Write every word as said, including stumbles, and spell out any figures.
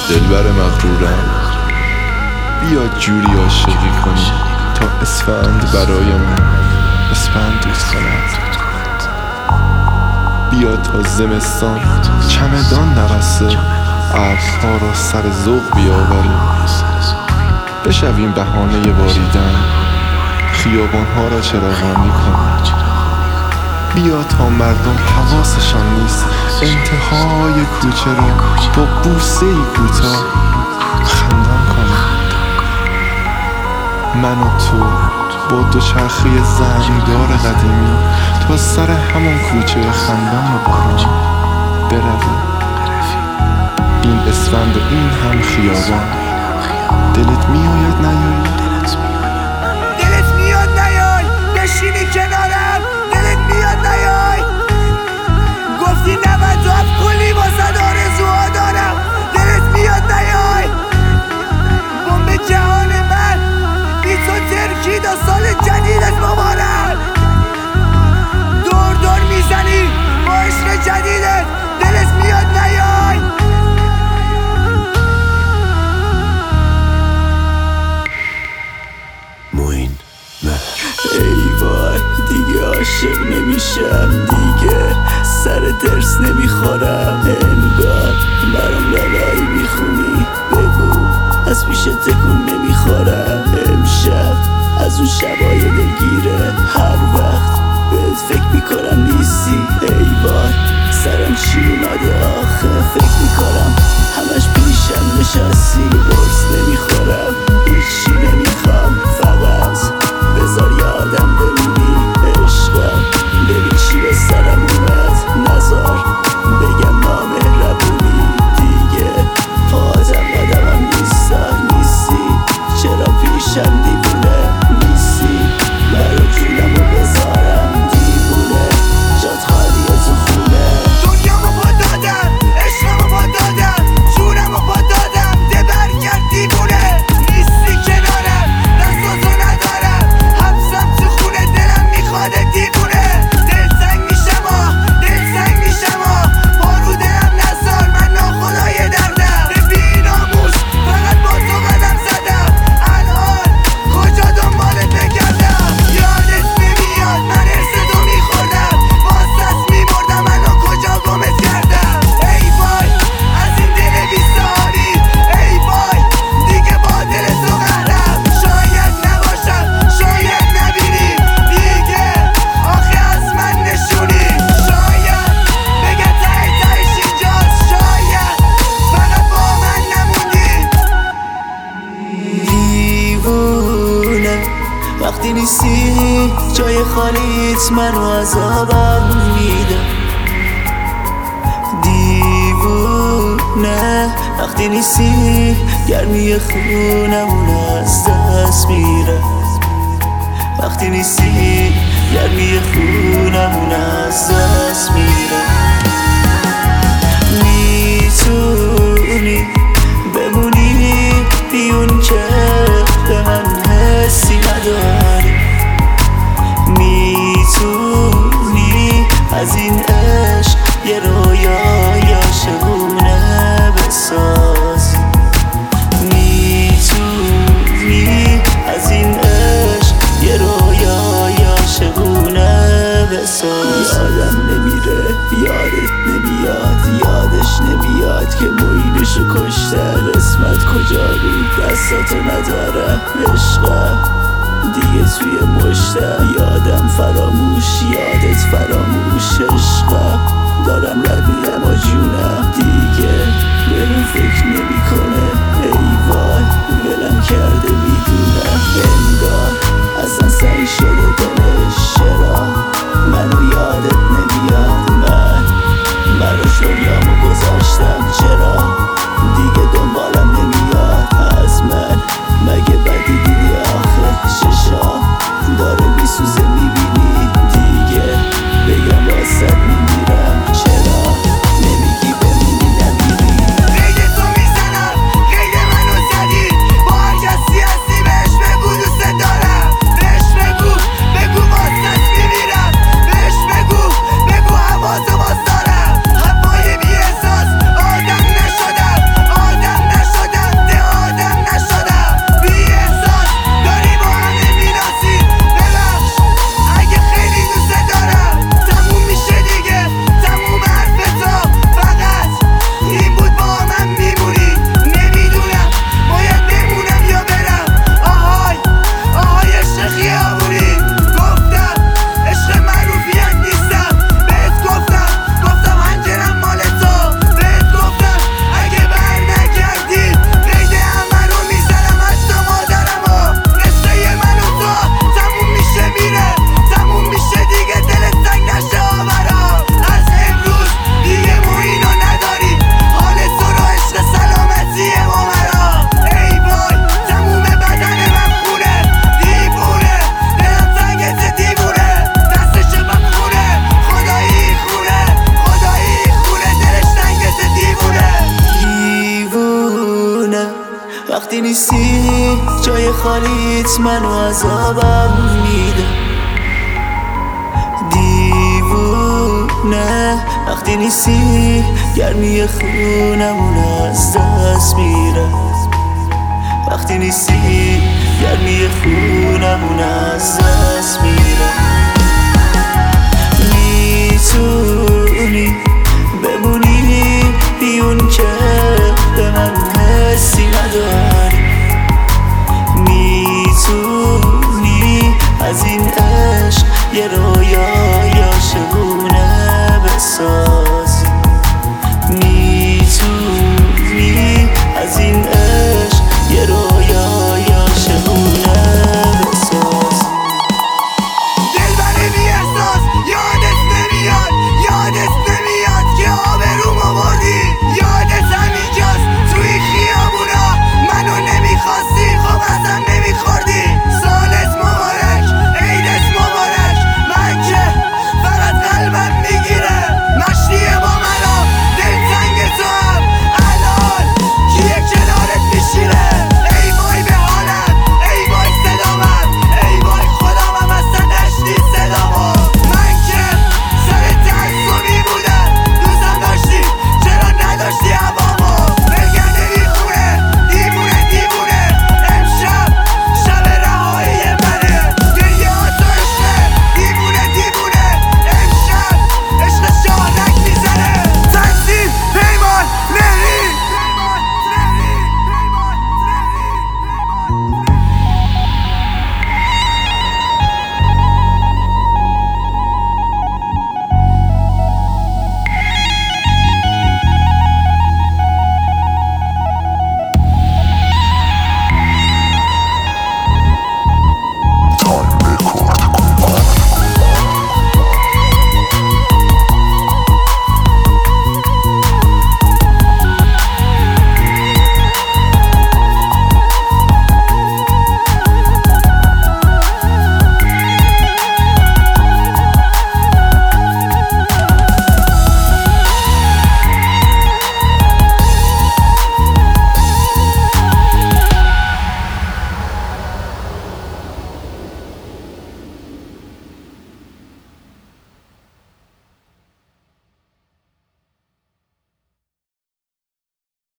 دلبر مغرورم، بیا جوری عاشقی کنی تا اسفند برایمون اسفند دوست کند. بیا تا زمستان چمدان نبسته ابرها را سر ذوق بیاوریم، بشویم بهانه باریدن، خیابانها را چراغانی کنیم. بیا تا مردم حواسشان نیست انتهای کوچه را با بوسه‌ای کوتاه خندان کنیم. من و تو با دوچرخه زنگدار قدیمی تا سر همان کوچه خندان و باران برویم. این اسفند و این هم خیابان، دلت میآید نیایی؟ دلت میاد نیای بشینی کنارم؟ دلت میاد نیای؟ گفتی نود و هفت کلی واسه آرزوها دارم. دلت میاد نیای؟ بمب جهان من بی تو ترکید و سال جدیدت مبارک. دور دور میزنی با عشق جدیدت. دلت میاد نیای؟ موین ای وای دیگه عاشق نمیشم، دیگه سر درس نمیخورم. انگار برام لالایی میخونی، بگو از پیش تکون نمیخورم. امشب از اون شبای دلگیره، هر وقت بهت فکر میکنم نیستی. ای وای سرم چی اومده آخه، فکر میکنم همش پیشم نشستی. قرص نمیخورم هیچی نمیخوام، فقط بذار یادم بمونی. عشقم ببین چی به سرم اومد، نزار بگم نامهربونی. دیگه پاتم قدمم نیستا نیستی، چرا پیشم دیوونه نیستی؟ برا جونمو بذارم دیوونه، جات خالیه تو خونه. دنیامو با دادم، عشقمو با دادم، جونمو با دادم، ده برگرد دیوونه. نیستی کنارم، دستاتو ندارم، حبسم تو خونه، دلم میخواده دیوونه. دلتنگ میشم آه، دلتنگ میشم آه، بارو دلم نزار، من ناخدای دردم. به بی‌ناموس فقط با تو قدم زدم، الان کجا دنبالت بگردم؟ یادت نمیاد من ارثتو میخوردم، واسط میمردم، الان کجا گمت کردم؟ ای وای از این دل بی ساری، ای وای دیگه با دل تو قهرم. شاید نباشم، شاید نبینی دیگه، آخه از من نشونی. شاید بگه ته تهش اینجاست، شاید فقط با من نموندی. دیوونه وقتی نیستی، جای خالیت منو عذابم میده. دیوونه وقتی نیستی، گرمی خونمون از دست میره. وقتی نیستی گرمی خونمون از دست میره. میتونی بمونی بیون که به من حسی نداری، میتونی از این عشق یه رویای عاشقونه بسازی، میتونی از این عشق یه رویای عاشقونه بسازی. یادم نمیره یادت نمیاد، یادش نمیاد که موینشو کشتن. اسمت کجا بود دستاتو ندارم، عشقم دیگه توی مشتم. یادم فراموش یادت فراموش، عشقم دارم رویم و جونم دیگه بهم فکر نمی کنه. ای وای ولم کرده میدونم، انگار اصلا سعی شده دلش. چرا منو یادت نمیاد؟ من براش دنیامو گذاشتم، چرا دیگه دنبالم نمیاد از من؟ مگه بدی دیدی آخه؟ چشام داره میسوزه میبینی دیگه، بگم واسه میمیرم، چرا نمیگی بمونی نمیری؟ قید تو میزنم، قید منو زدی، با هر کسی هستی بهش بگو دوست دارم. نیستی جای خالیت منو عذابم میده. دیوونه وقتی نیستی گرمی خونمون از دست میره. وقتی نیستی گرمی خونمون از دست میره. میتونی بمونی بیون که به من حسی نداری. میتونی از این عشق یه رویای عاشقونه بسازی.